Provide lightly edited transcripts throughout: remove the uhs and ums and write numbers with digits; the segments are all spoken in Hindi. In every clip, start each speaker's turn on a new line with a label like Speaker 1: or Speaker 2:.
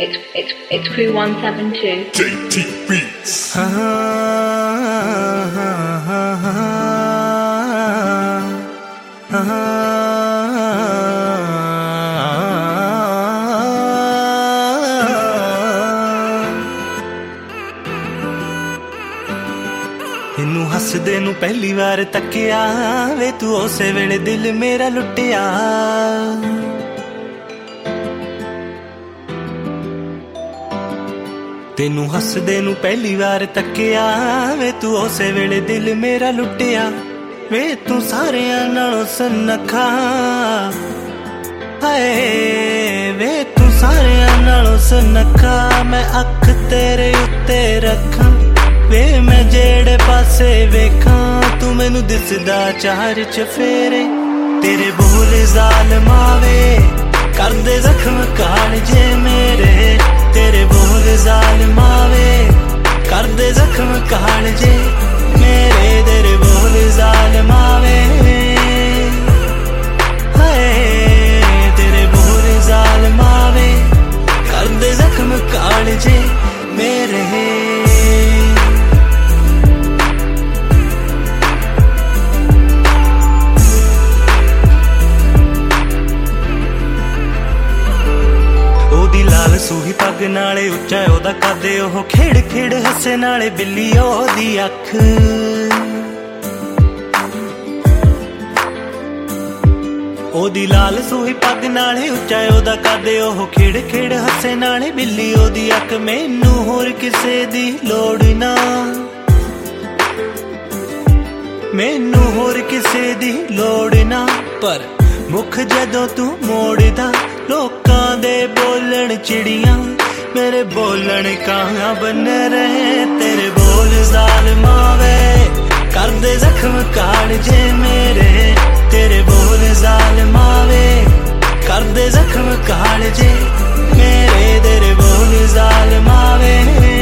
Speaker 1: It's Crew 172.
Speaker 2: JT Beats.
Speaker 3: इनू हसदे नू पहली बार तकिया वे तू उसे वेले दिल मेरा लुटिया। तेनू हसदे नू पहली बार तकिया वे तू उसे वेले दिल मेरा लुटिया। वे तू सारियां नालों सनखा हाय वे तू सारियां नालों सनखा। मैं अख तेरे उत्ते रखा वे मैं जेड़े पासे वेखा तू मैनू दिसदा चार चफेरे। तेरे बोल ज़ालिमा वे करदे जख्म कालजे मेरे। तेरे बोल ज़ालिमा वे करदे जख्म कालजे मेरे। तेरे बोल ज़ालिमा वे हाय तेरे बोल ज़ालिमा वे करदे जख्म कालजे मेरे। लाल सूही पग नाले उच्चा ओदा कद ओह खेड़ खेड़ हसे नाले बिल्ली ओदी अख। ओदी लाल सूही पग नाले उच्चा ओदा कद ओह खेड़ खेड़ हसे नाले बिल्ली ओदी अख। मैनू होर किसे दी लोड़ ना मैनू होर किसे दी लोड़ ना। पर मुख जदों तू मोड़दा लोकां दे बोलण चिड़ियां मेरे बोलण कां बन रहे। तेरे बोल ज़ालिमा वे करदे जख्म कालजे मेरे। तेरे बोल ज़ालिमा वे करदे जख्म कालजे मेरे। तेरे बोल ज़ालिमा वे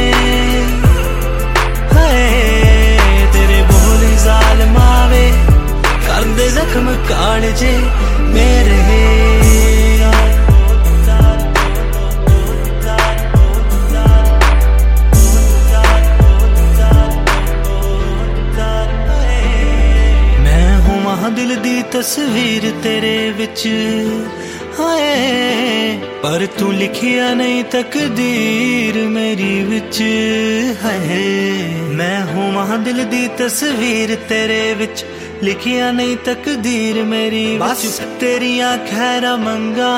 Speaker 3: हाय तेरे बोल ज़ालिमा वे करदे जख्म कालजे मेरे। दिल दी तस्वीर तेरे विच हाय पर तू लिखिया नहीं तकदीर मेरी विच हाय। मैं हूँ वहाँ दिल दी तस्वीर तेरे विच लिखिया नहीं तकदीर मेरी बस तेरिया खैरा मंगा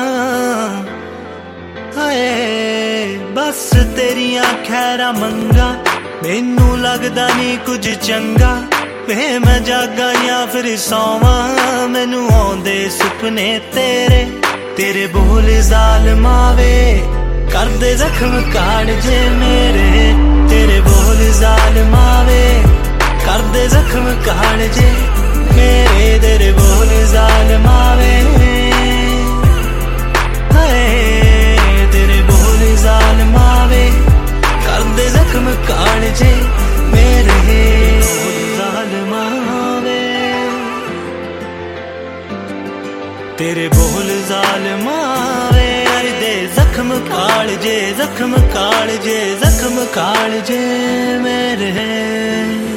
Speaker 3: हाय बस तेरिया खैरा मंगा। मैनू लगदा नहीं कुछ चंगा वे मैं जागा या फिर सोवा मैनू आउंदे सुपने तेरे। तेरे बोल ज़ालिमा वे करदे जख्म कालजे मेरे। तेरे बोल ज़ालिमा वे करदे जख्म कालजे मेरे। तेरे बोल ज़ालिमा वे हाय तेरे बोल ज़ालिमा वे करदे जख्म कालजे मेरे। तेरे बोल ज़ालिमा वे करदे जख्म कालजे जख्म कालजे जख्म कालजे मेरे।